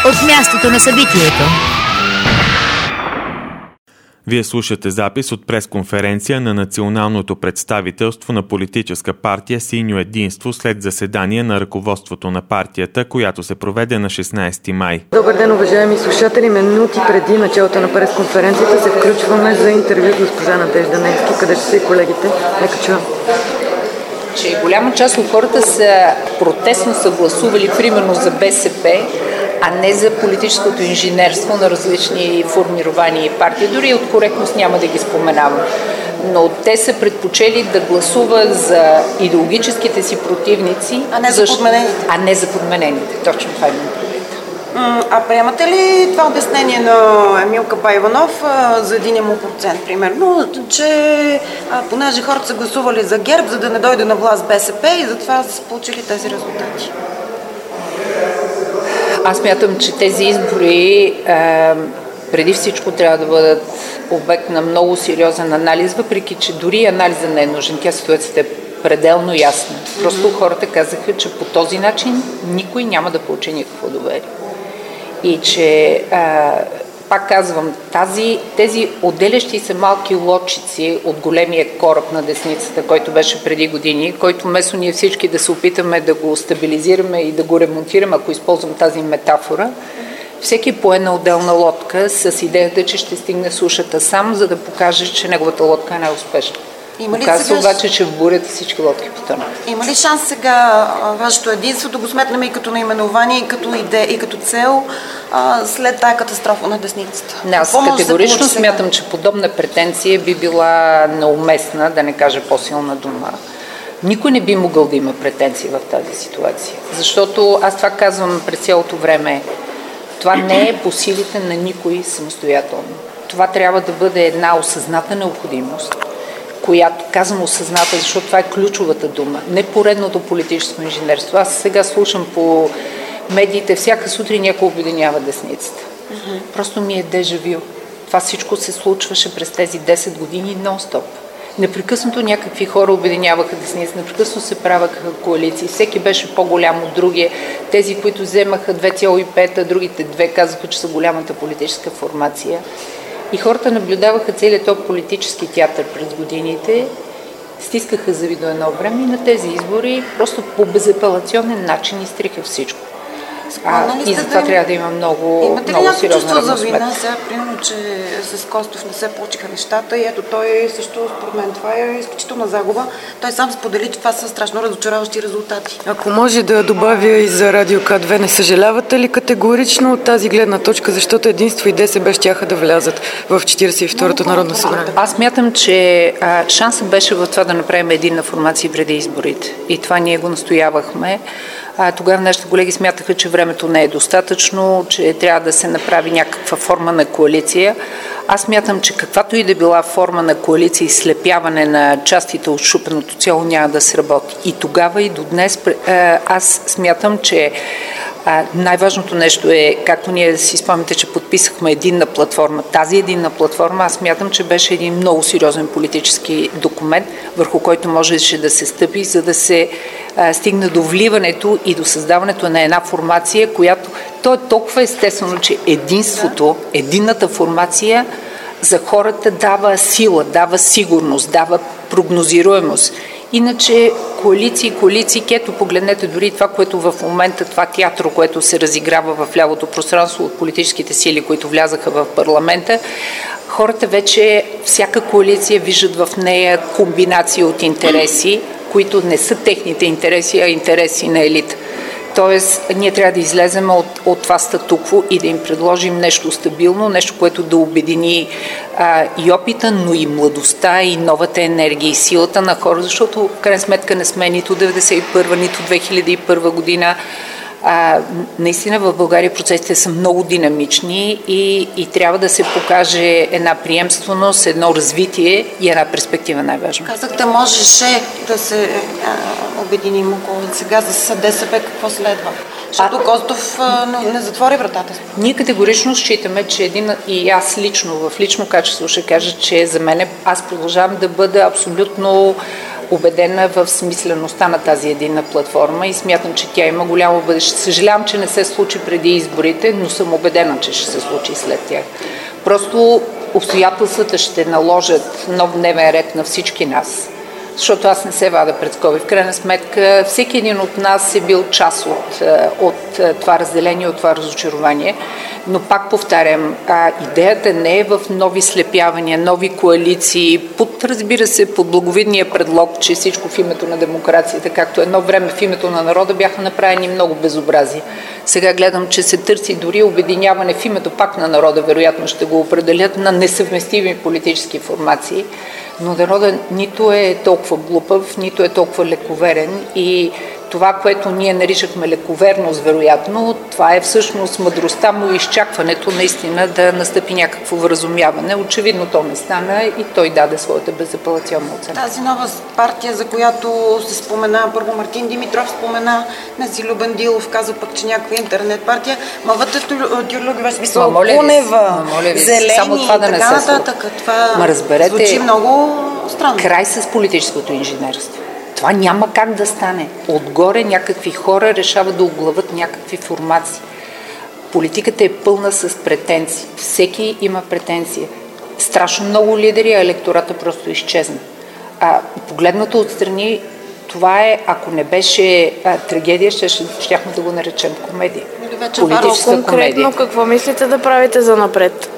от мястото на събитието. Вие слушате запис от пресконференция на Националното представителство на политическа партия Синьо единство след заседание на ръководството на партията, която се проведе на 16 май. Добър ден, уважаеми слушатели. Минути преди началото на пресконференцията се включваме за интервю с госпожа Надежда Невски. Къде ще са и колегите? Нека чуем. Че голяма част от хората са протестно съгласували примерно за БСП, а не за политическото инженерство на различни формирования и партии. Дори от коректност няма да ги споменавам. Но те са предпочели да гласуват за идеологическите си противници, а не за подменените. А не за подменените. Точно това имам предвид. А приемате ли това обяснение на Емил Капайванов за 1%, примерно, че понеже хората са гласували за ГЕРБ, за да не дойде на власт БСП и затова са получили тези резултати? Аз мятам, че тези избори преди всичко трябва да бъдат обект на много сериозен анализ, въпреки че дори анализа не е нужен. Тя ситуацията е пределно ясна. Просто хората казаха, че по този начин никой няма да получи никакво доверие. И че, пак казвам, тези отделящи се малки лодчици от големия кораб на десницата, който беше преди години, който вместо ние всички да се опитаме да го стабилизираме и да го ремонтираме, ако използвам тази метафора, всеки пое на отделна лодка с идеята, че ще стигне сушата сам, за да покаже, че неговата лодка е най-успешна. Оказва обаче, че в бурята всички лодки потънат. Има ли шанс сега вашето единство да го сметнем и като наименование, и като идея, и като цел след тая катастрофа на десницата? Аз категорично смятам, че подобна претенция би била неуместна, да не кажа по-силна дума. Никой не би могъл да има претенции в тази ситуация. Защото аз това казвам през цялото време. Това не е по силите на никой самостоятелно. Това трябва да бъде една осъзната необходимост, която казвам осъзната, защото това е ключовата дума. Не поредното политическо инженерство. Аз сега слушам по медиите, всяка сутрин някой обединява десницата. Просто ми е дежавю. Това всичко се случваше през тези 10 години нон-стоп. Непрекъснато някакви хора обединяваха десница, непрекъснато се правяха коалиции, всеки беше по-голям от другия. Тези, които вземаха 2,5, а другите 2 казаха, че са голямата политическа формация. И хората наблюдаваха целият този политически театър през годините, стискаха зъби до едно време и на тези избори просто по безапелационен начин изтриха всичко. И затова трябва да има много сериозна равносметка. Имате ли някакво чувство за вина сега, примерно, че с Костов не се получиха нещата и ето той също, според мен, това е изключителна загуба. Той сам сподели, че това са страшно разочароващи резултати. Ако може да добавя и за Радио К2, не съжалявате ли категорично от тази гледна точка, защото единство и ДСБ щяха да влязат в 42-то Народно събрание? Аз мятам, че шансът беше в това да направим единна формация преди изборите. И това ние го настоявахме. Тогава нашите колеги смятаха, че времето не е достатъчно, че трябва да се направи някаква форма на коалиция. Аз смятам, че каквато и да била форма на коалиция и слепяване на частите от шупеното цяло няма да се работи. И тогава и до днес аз смятам, че най-важното нещо е, както ние си спомняте, че подписахме единна платформа. Тази единна платформа, аз смятам, че беше един много сериозен политически документ, върху който можеше да се стъпи, за да се стигне до вливането и до създаването на една формация, която то е толкова естествено, че единството, единната формация за хората дава сила, дава сигурност, дава прогнозируемост. Иначе коалиции, ето погледнете дори това, което в момента, това театро, което се разиграва в лявото пространство от политическите сили, които влязаха в парламента, хората вече всяка коалиция виждат в нея комбинация от интереси, които не са техните интереси, а интереси на елита. Тоест, ние трябва да излезем от това статукво и да им предложим нещо стабилно, нещо, което да обедини и опита, но и младостта, и новата енергия, и силата на хора, защото в крайна сметка не сме нито 1991, нито 2001 година. Наистина в България процесите са много динамични и трябва да се покаже една приемственост, едно развитие и една перспектива най-важно. Казахте, можеше да се обединим около сега за ДСБ, какво следва? Защото Костов не затвори вратата. Ние категорично считаме, че и аз лично, в лично качество ще кажа, че за мен аз продължавам да бъда абсолютно убедена в смислеността на тази единна платформа и смятам, че тя има голямо бъдеще. Съжалявам, че не се случи преди изборите, но съм убедена, че ще се случи след тях. Просто обстоятелствата ще наложат нов дневен ред на всички нас, защото аз не се вада пред скоби. В крайна сметка, всеки един от нас е бил част от това разделение, от това разочарование. Но пак повтарям, идеята не е в нови слепявания, нови коалиции, разбира се, под благовидния предлог, че всичко в името на демокрацията, както едно време в името на народа бяха направени много безобрази. Сега гледам, че се търси дори обединяване в името пак на народа, вероятно ще го определят, на несъвместими политически формации. Но народът нито е толкова глупав, нито е толкова лековерен и това, което ние наричахме лековерност, вероятно, това е всъщност мъдростта му и изчакването наистина да настъпи някакво вразумяване. Очевидно то не стана и той даде своята безапелационна оценка. Тази нова партия, за която се спомена, първо Мартин Димитров спомена, днес и Любен Дилов каза пък, че някаква интернет партия, мавата Тюрлюгова, смисъл, Кунева, Зелени само това да и така нататък. Това звучи много странно. Край с политическото инженерство. Това няма как да стане. Отгоре някакви хора решават да оглавят някакви формации. Политиката е пълна с претенции. Всеки има претенция. Страшно много лидери, а електората просто изчезна. Погледнато отстрани, това е, ако не беше трагедия, щяхме да го наречем комедия. Политическа конкретно, комедия. Какво мислите да правите за напред?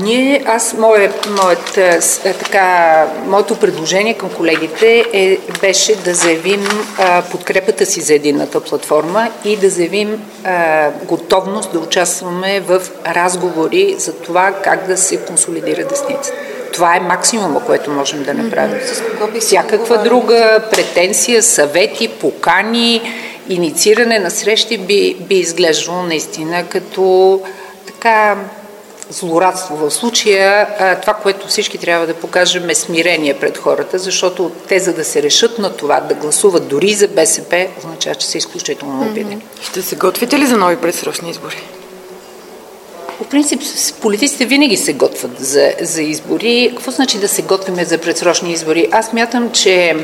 Моето предложение към колегите беше да заявим подкрепата си за единната платформа и да заявим готовност да участваме в разговори за това как да се консолидира десницата. Това е максимума, което можем да направим. Всякаква друга претенция, съвети, покани, иницииране на срещи би изглеждало наистина като така злорадство. В случая това, което всички трябва да покажем е смирение пред хората, защото те, за да се решат на това, да гласуват дори за БСП, означава, че са изключително обидени. Ще се готвите ли за нови предсрочни избори? По принцип, политиците винаги се готвят за избори. Какво значи да се готвим за предсрочни избори? Аз мятам, че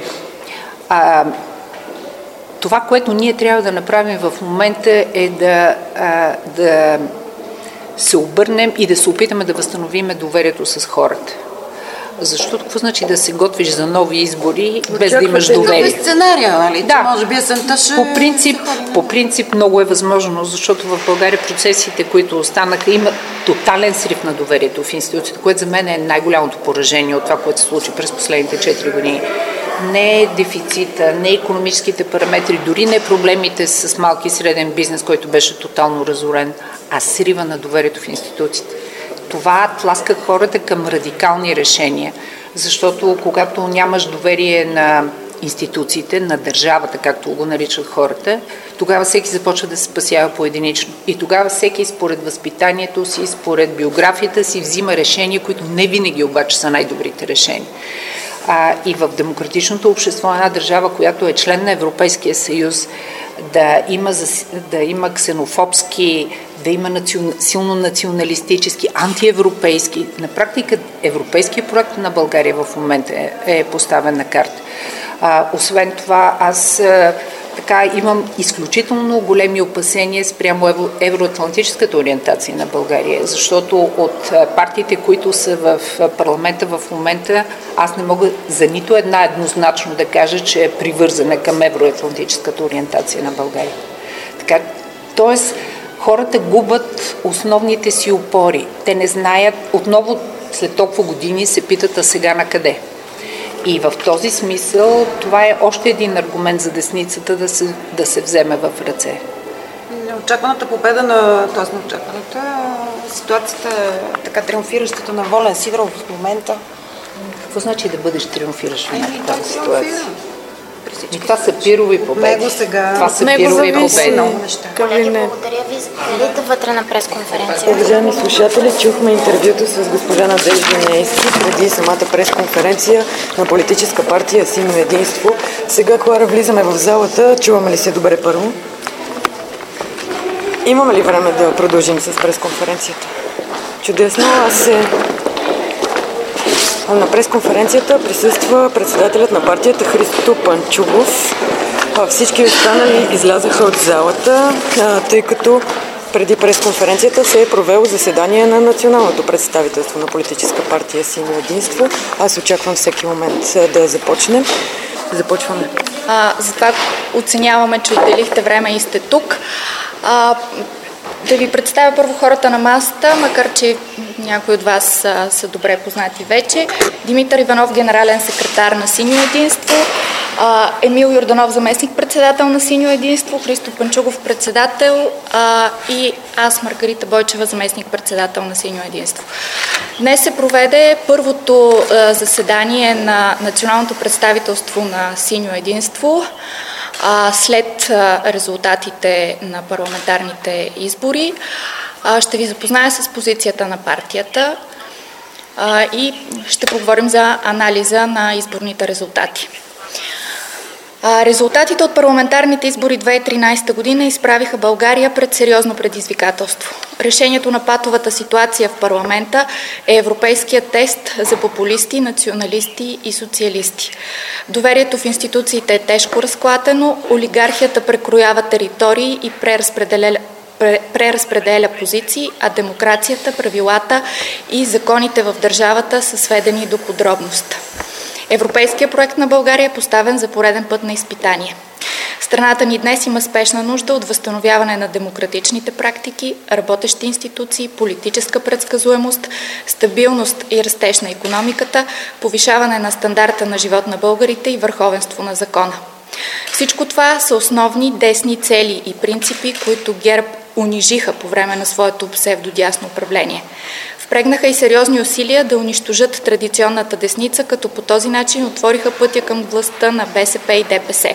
това, което ние трябва да направим в момента е да се обърнем и да се опитаме да възстановим доверието с хората. Защото какво значи да се готвиш за нови избори, без да имаш доверие? Сценария, нали? Да. Може би есента ще... По принцип много е възможно, защото в България процесите, които останаха, имат тотален срив на доверието в институцията, което за мен е най-голямото поражение от това, което се случи през последните 4 години. Не е дефицита, не е икономическите параметри, дори не проблемите с малки и среден бизнес, който беше тотално разорен, а срива на доверието в институциите. Това тласка хората към радикални решения, защото когато нямаш доверие на институциите, на държавата, както го наричат хората, тогава всеки започва да се спасява поединично. И тогава всеки според възпитанието си, според биографията си взима решения, които не винаги обаче са най-добрите решения. И в демократичното общество една държава, която е член на Европейския съюз, да има ксенофобски, да има силно националистически, антиевропейски. На практика европейския проект на България в момента е поставен на карта. Освен това, аз имам изключително големи опасения спрямо евроатлантическата ориентация на България, защото от партиите, които са в парламента в момента, аз не мога за нито една еднозначно да кажа, че е привързана към евроатлантическата ориентация на България. Тоест, хората губят основните си опори. Те не знаят, отново след толкова години се питат, а сега на къде? И в този смисъл това е още един аргумент за десницата да се вземе в ръце. Неочакваната победа ситуацията, така триумфиращата на Волен Сидеров в момента. Какво значи да бъдеш триумфиращ в тази ситуация? Това са пирови победи. Него сега. Това са пирови победи. Колеги, благодаря ви. Заповядайте вътре на пресконференция. Уважаеми слушатели, чухме интервюто с госпожа Надежда Неевски преди самата пресконференция на политическа партия Синьо единство. Сега, хора, влизаме в залата. Чуваме ли се добре първо? Имаме ли време да продължим с пресконференцията? Чудесно. На пресконференцията присъства председателят на партията Христо Панчугов. Всички останали излязаха от залата, тъй като преди пресконференцията се е провело заседание на националното представителство на политическа партия Синьо единство. Аз очаквам всеки момент да започнем. Започваме. Затова оценяваме, че отделихте време и сте тук. Да ви представя първо хората на масата, макар че някои от вас са добре познати вече. Димитър Иванов, генерален секретар на Синьо единство, Емил Йорданов, заместник-председател на Синьо единство, Христо Панчугов, председател и аз, Маргарита Бойчева, заместник-председател на Синьо единство. Днес се проведе първото заседание на националното представителство на Синьо единство след резултатите на парламентарните избори. Ще ви запозная с позицията на партията и ще поговорим за анализа на изборните резултати. Резултатите от парламентарните избори 2013 година изправиха България пред сериозно предизвикателство. Решението на патовата ситуация в парламента е европейският тест за популисти, националисти и социалисти. Доверието в институциите е тежко разклатено, олигархията прекроява територии и преразпределя позиции, а демокрацията, правилата и законите в държавата са сведени до подробност. Европейският проект на България е поставен за пореден път на изпитание. Страната ни днес има спешна нужда от възстановяване на демократичните практики, работещи институции, политическа предсказуемост, стабилност и растеж на икономиката, повишаване на стандарта на живот на българите и върховенство на закона. Всичко това са основни десни цели и принципи, които ГЕРБ унижиха по време на своето псевдодясно управление. Впрегнаха и сериозни усилия да унищожат традиционната десница, като по този начин отвориха пътя към властта на БСП и ДПС.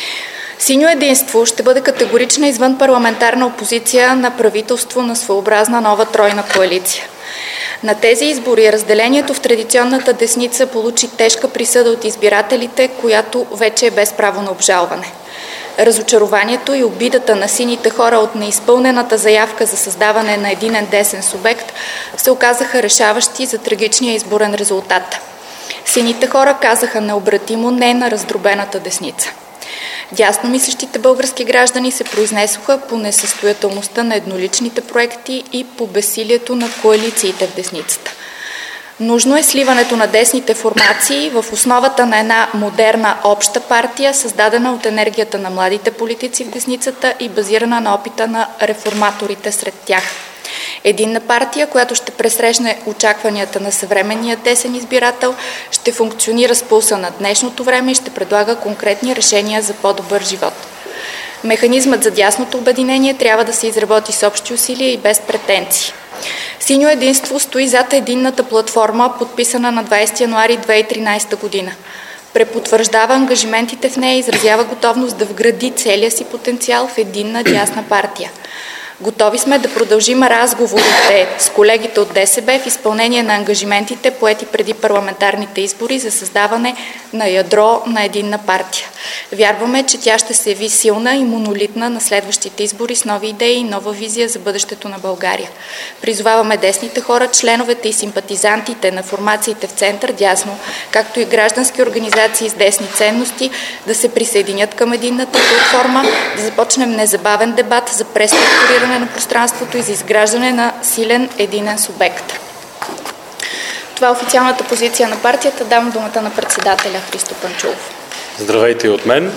Синьо единство ще бъде категорична извън парламентарна опозиция на правителство на своеобразна нова тройна коалиция. На тези избори разделението в традиционната десница получи тежка присъда от избирателите, която вече е без право на обжалване. Разочарованието и обидата на сините хора от неизпълнената заявка за създаване на единен десен субект се оказаха решаващи за трагичния изборен резултат. Сините хора казаха необратимо не на раздробената десница. Дясно мислещите български граждани се произнесоха по несъстоятелността на едноличните проекти и по безсилието на коалициите в десницата. Нужно е сливането на десните формации в основата на една модерна обща партия, създадена от енергията на младите политици в десницата и базирана на опита на реформаторите сред тях. Единна партия, която ще пресрещне очакванията на съвременния десен избирател, ще функционира с пулса на днешното време и ще предлага конкретни решения за по-добър живот. Механизмът за дясното обединение трябва да се изработи с общи усилия и без претенции. Синьо единство стои зад единната платформа, подписана на 20 януари 2013 година. Препотвърждава ангажиментите в нея и изразява готовност да вгради целия си потенциал в единна дясна партия. Готови сме да продължим разговорите с колегите от ДСБ в изпълнение на ангажиментите, поети преди парламентарните избори за създаване на ядро на единна партия. Вярваме, че тя ще се яви силна и монолитна на следващите избори с нови идеи и нова визия за бъдещето на България. Призоваваме десните хора, членовете и симпатизантите на формациите в център дясно, както и граждански организации с десни ценности, да се присъединят към единната платформа, да започнем незабавен дебат за преструктуриране на пространството и за изграждане на силен единен субект. Това е официалната позиция на партията. Давам думата на председателя Христо Панчугов. Здравейте и от мен.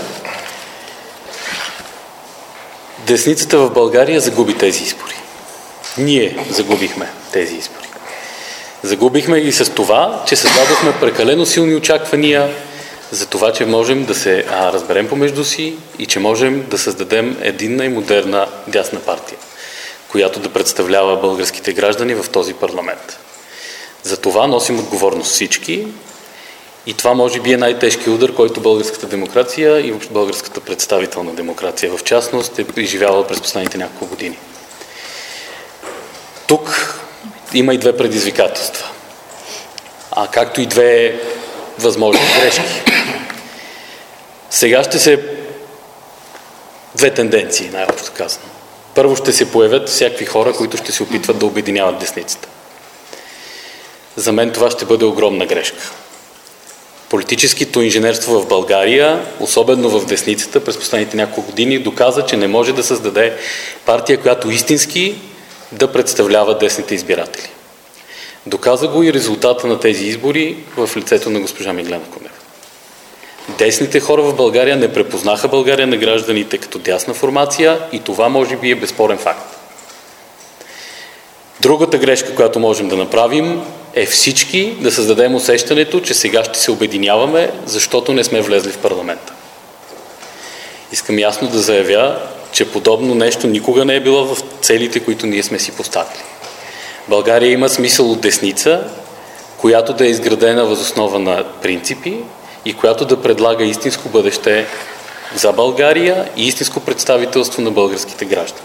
Десницата в България загуби тези избори. Ние загубихме тези избори. Загубихме ги с това, че създадохме прекалено силни очаквания за това, че можем да се разберем помежду си и че можем да създадем единна и модерна дясна партия, която да представлява българските граждани в този парламент. За това носим отговорност всички и това може би е най-тежкият удар, който българската демокрация и българската представителна демокрация в частност е преживяла през последните няколко години. Тук има и две предизвикателства, както и две възможни грешки. Сега ще се две тенденции, най-общо казано. Първо ще се появят всякакви хора, които ще се опитват да обединяват десницата. за мен това ще бъде огромна грешка. Политическото инженерство в България, особено в десницата, през последните няколко години доказа, че не може да създаде партия, която истински да представлява десните избиратели. Доказа го и резултата на тези избори в лицето на госпожа Меглена Кунева. Десните хора в България не препознаха България на гражданите като дясна формация и това може би е безспорен факт. Другата грешка, която можем да направим, е всички да създадем усещането, че сега ще се обединяваме, защото не сме влезли в парламента. Искам ясно да заявя, че подобно нещо никога не е било в целите, които ние сме си поставили. България има смисъл от десница, която да е изградена въз основа на принципи и която да предлага истинско бъдеще за България и истинско представителство на българските граждани.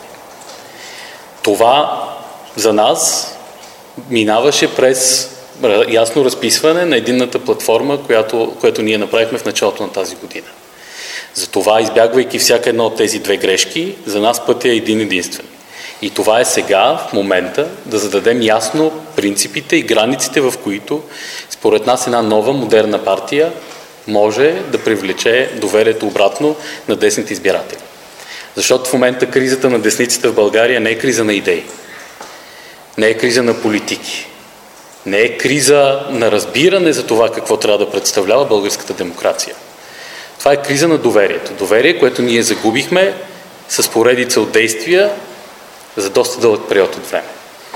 Това за нас минаваше през ясно разписване на единната платформа, която ние направихме в началото на тази година. Затова, избягвайки всяка една от тези две грешки, за нас пътя е един единствен. И това е сега, в момента, да зададем ясно принципите и границите, в които, според нас, една нова, модерна партия може да привлече доверието обратно на десните избиратели. Защото в момента кризата на десницата в България не е криза на идеи, не е криза на политики, не е криза на разбиране за това какво трябва да представлява българската демокрация. Това е криза на доверието. Доверие, което ние загубихме с поредица от действия за доста дълъг период от време.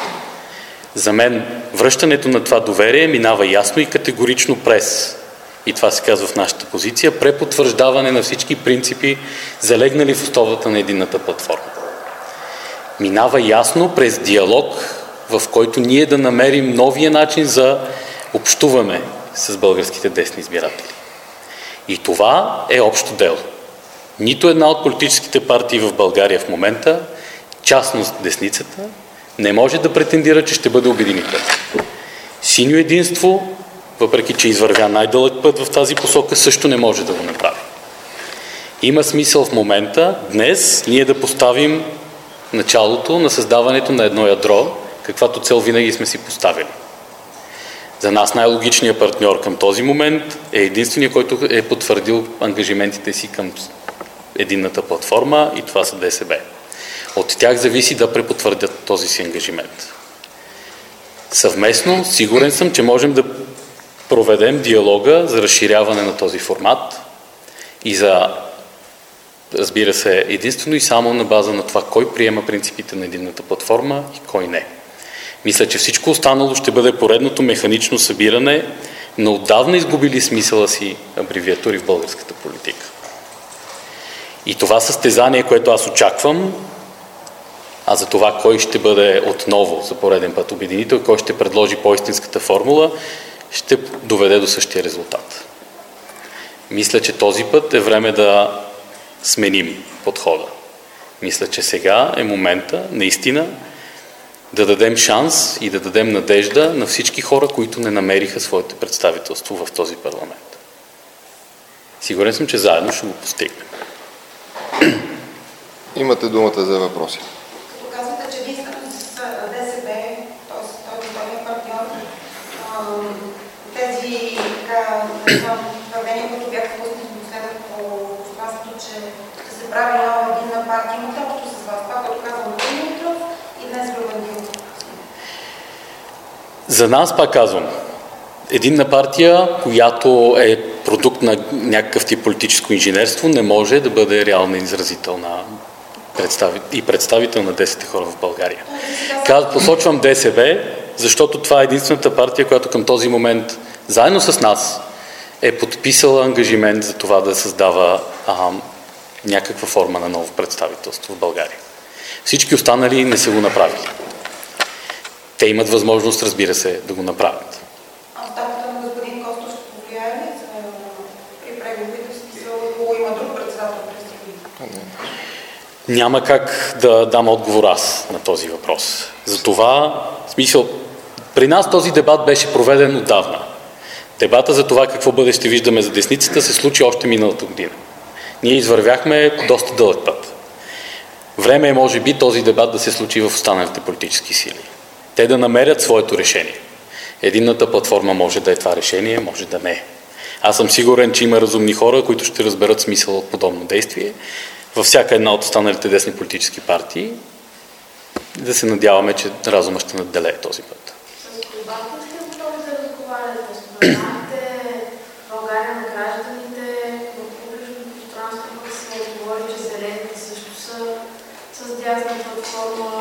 За мен връщането на това доверие минава ясно и категорично през, и това се казва в нашата позиция, препотвърждаване на всички принципи, залегнали в основата на единната платформа. Минава ясно през диалог, в който ние да намерим новия начин за общуване с българските десни избиратели. И това е общо дело. Нито една от политическите партии в България в момента, частност десницата, не може да претендира, че ще бъде обединителна. Синьо единство, въпреки че извървя най-дълъг път в тази посока, също не може да го направи. Има смисъл в момента, днес, ние да поставим началото на създаването на едно ядро, каквато цел винаги сме си поставили. За нас най-логичният партньор към този момент е единственият, който е потвърдил ангажиментите си към единната платформа и това са ДСБ. От тях зависи да препотвърдят този си ангажимент. Съвместно, сигурен съм, че можем да проведем диалога за разширяване на този формат и за, разбира се, единствено и само на база на това, кой приема принципите на единната платформа и кой не. Мисля, че всичко останало ще бъде поредното механично събиране на отдавна изгубили смисъла си абревиатури в българската политика. И това състезание, което аз очаквам, а за това кой ще бъде отново за пореден път обединител, кой ще предложи по-истинската формула, ще доведе до същия резултат. Мисля, че този път е време да сменим подхода. Мисля, че сега е момента наистина да дадем шанс и да дадем надежда на всички хора, които не намериха своето представителство в този парламент. Сигурен съм, че заедно ще го постигнем. Имате думата за въпроси. Като казвате, че единствено с ДСБ, т.е. този втория партньор, тези твърдения, които бяха пуснати напоследък по пространството, че ще се прави нова единна партия, имате общо с вас това, което казвам Димитров и днес Любен Дилов. За нас, пак казвам, единна партия, която е продукт на някакъв тип политическо инженерство, не може да бъде реална изразителна и представител на 10 хора в България. Посочвам ДСБ, защото това е единствената партия, която към този момент, заедно с нас, е подписала ангажимент за това да създава някаква форма на ново представителство в България. Всички останали не са го направили. Те имат възможност, разбира се, да го направят. А оставката на господин Костов ще повлияе ли при преговорите с смисъл, има друг председател през години? Няма как да дам отговор аз на този въпрос. Затова, в смисъл, при нас този дебат беше проведен отдавна. Дебата за това какво бъдеще виждаме за десницата се случи още миналата година. Ние извървяхме доста дълъг път. Време е, може би, този дебат да се случи в останалите политически сили. Те да намерят своето решение. Единната платформа може да е това решение, може да не. Аз съм сигурен, че има разумни хора, които ще разберат смисъл от подобно действие във всяка една от останалите десни политически партии. Да се надяваме, че разума ще надделее този път. С колбата сте готови да разговаряте? Споменахте България на гражданите, в публичното пространство пък се говори, че зелените също са с дясна платформа.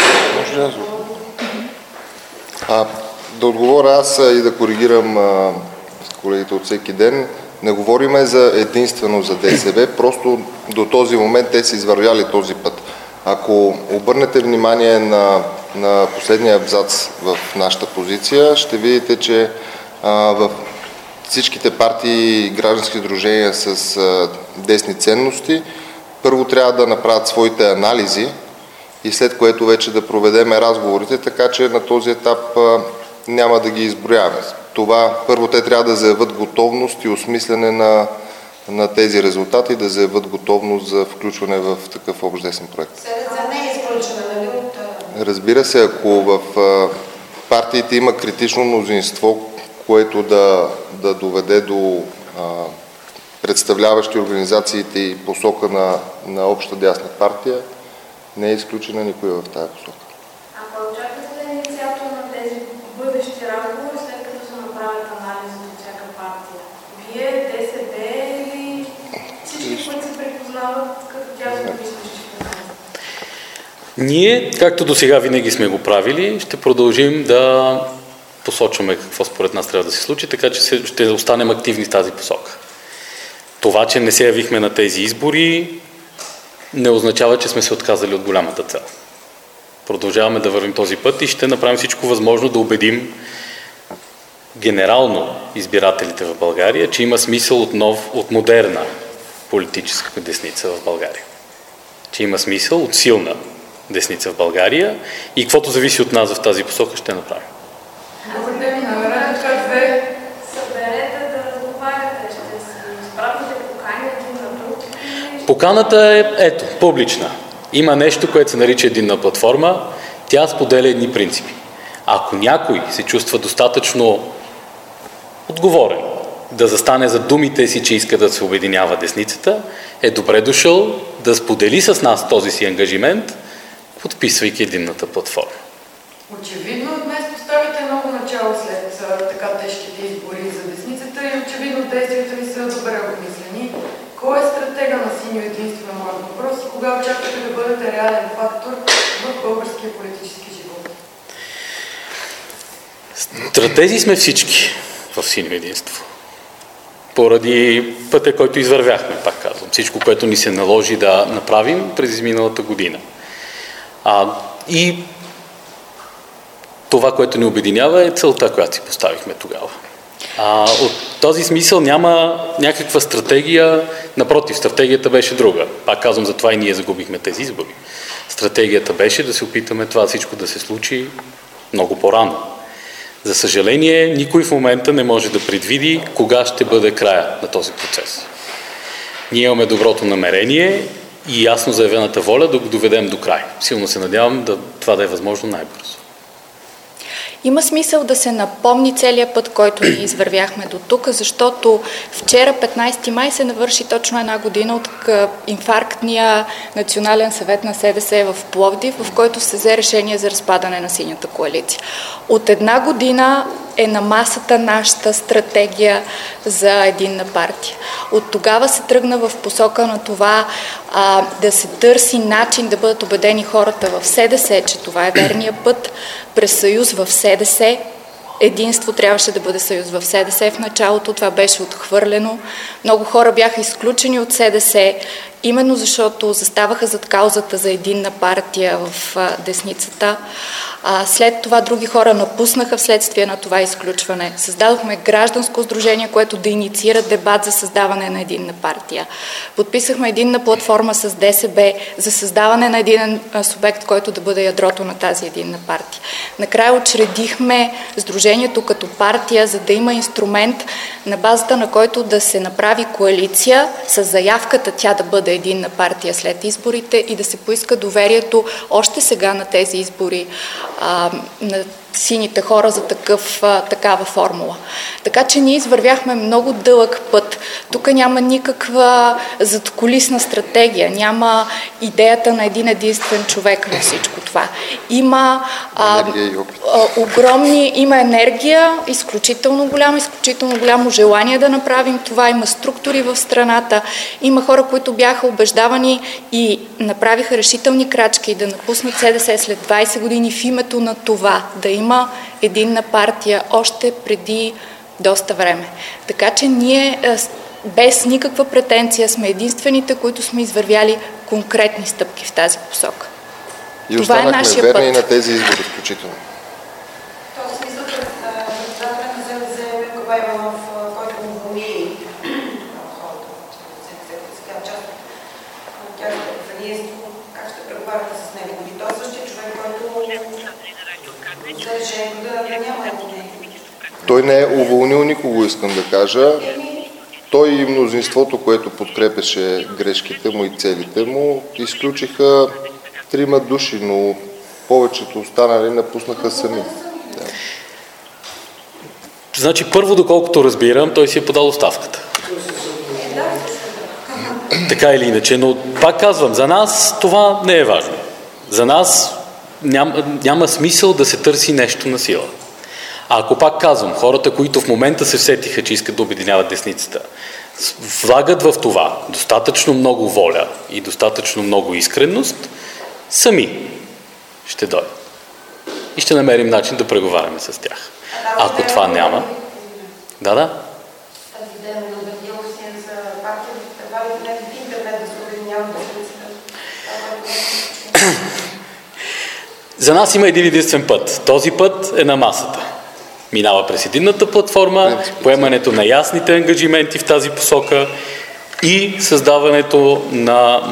Да отговоря аз и да коригирам колегите от всеки ден. Не говориме за единствено за ДСБ, просто до този момент те са извървяли този път. Ако обърнете внимание на последния абзац в нашата позиция, ще видите, че в всичките партии и граждански сдружения с десни ценности първо трябва да направят своите анализи и след което вече да проведеме разговорите, така че на този етап няма да ги изброяваме. Това първо те трябва да заявят готовност и осмислене на тези резултати, да заявят готовност за включване в такъв общ десен проект. За не е изключена, нали? Разбира се, ако в партиите има критично мнозинство, което да доведе до представляващи организациите и посока на обща дясна партия, не е изключена никой в тази посока. Ако очаквате да е инициатор на тези бъдещи разговори, след като се направят анализи от всяка партия, вие, ДСБ или всички, които се припознават като тясно мислещи? Ние, както до сега винаги сме го правили, ще продължим да посочваме какво според нас трябва да се случи, така че ще останем активни в тази посока. Това, че не се явихме на тези избори, не означава, че сме се отказали от голямата цел. Продължаваме да вървим този път и ще направим всичко възможно да убедим генерално избирателите в България, че има смисъл от модерна политическа десница в България. Че има смисъл от силна десница в България и каквото зависи от нас в тази посока ще направим. Съберете да разговаряте, ще си изпратите покани един на друг. Поканата е, публична. Има нещо, което се нарича единна платформа. Тя споделя едни принципи. Ако някой се чувства достатъчно отговорен да застане за думите си, че иска да се обединява десницата, е добре дошъл да сподели с нас този си ангажимент, подписвайки единната платформа. Очевидно днес поставите много начало след така тежките избори за десницата и очевидно действията ви са добре обмислени. Кой е стратега на Синьо единство на моят въпрос и кога очаквате да бъдете реален фактор в българския политически живот? Стратези сме всички в Синьо единство. Поради пътя, който извървяхме, пак казвам. Всичко, което ни се наложи да направим през изминалата година. И това, което ни обединява, е целта, която си поставихме тогава. От този смисъл няма някаква стратегия, напротив, стратегията беше друга. Пак казвам, затова и ние загубихме тези избори. Стратегията беше да се опитаме това всичко да се случи много по-рано. За съжаление, никой в момента не може да предвиди кога ще бъде края на този процес. Ние имаме доброто намерение и ясно заявената воля да го доведем до край. Силно се надявам това да е възможно най-бързо. Има смисъл да се напомни целият път, който ние извървяхме до тук, защото вчера, 15 май, се навърши точно една година от инфарктния Национален съвет на СДС в Пловдив, в който се взе решение за разпадане на Синята коалиция. От една година е на масата нашата стратегия за единна партия. От тогава се тръгна в посока на това да се търси начин да бъдат убедени хората в СДС, че това е верният път, през съюз в СДС. Единство трябваше да бъде съюз в СДС. В началото това беше отхвърлено. Много хора бяха изключени от СДС, именно защото заставаха зад каузата за единна партия в десницата. След това други хора напуснаха вследствие на това изключване. Създадохме гражданско сдружение, което да инициира дебат за създаване на единна партия. Подписахме единна платформа с ДСБ за създаване на един субект, който да бъде ядрото на тази единна партия. Накрая учредихме сдружението като партия, за да има инструмент, на базата на който да се направи коалиция с заявката тя да бъде бъде единна партия след изборите и да се поиска доверието още сега на тези избори на сините хора за такава формула. Така че ние извървяхме много дълъг път. Тук няма никаква задкулисна стратегия, няма идеята на един единствен човек на всичко това. Има има енергия, изключително голямо желание да направим това, има структури в страната, има хора, които бяха убеждавани и направиха решителни крачки да напуснат СДС след 20 години в името на това, да има единна партия още преди доста време. Така че ние без никаква претенция сме единствените, които сме извървяли конкретни стъпки в тази посока. И това останахме верни и на тези избори включително. В този смисъл председателя на СДС Емил Кабаиванов, който уволни хората от сега част от тяхното преференство, как ще преговаряте с него? И той същия човек, който взе решението да няма уволнение. Той не е уволнил никого, искам да кажа. Той и мнозинството, което подкрепеше грешките му и целите му, изключиха 3 души, но повечето останали напуснаха сами. Да. Значи първо, доколкото разбирам, той си е подал оставката. Така или иначе, но пак казвам, за нас това не е важно. За нас няма смисъл да се търси нещо на сила. А ако пак казвам, хората, които в момента се сетиха, че искат да обединяват десницата, влагат в това достатъчно много воля и достатъчно много искренност, сами ще дойдат. И ще намерим начин да преговаряме с тях. Ако това няма... Да. Тази идея на убедилост си за партия, едва ли не в интернет да се обединяват десницата. За нас има един единствен път. Този път е на масата. Минава през единната платформа, поемането на ясните ангажименти в тази посока и създаването на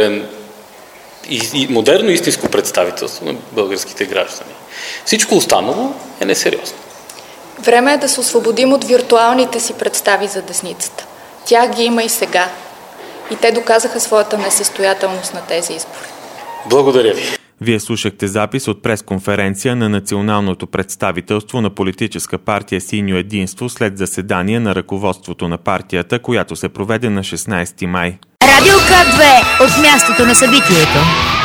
модерно истинско представителство на българските граждани. Всичко останало е несериозно. Време е да се освободим от виртуалните си представи за десницата. Тях ги има и сега. И те доказаха своята несъстоятелност на тези избори. Благодаря ви. Вие слушахте запис от пресконференция на националното представителство на политическа партия Синьо единство след заседание на ръководството на партията, която се проведе на 16 май. Радио К2 от мястото на събитието.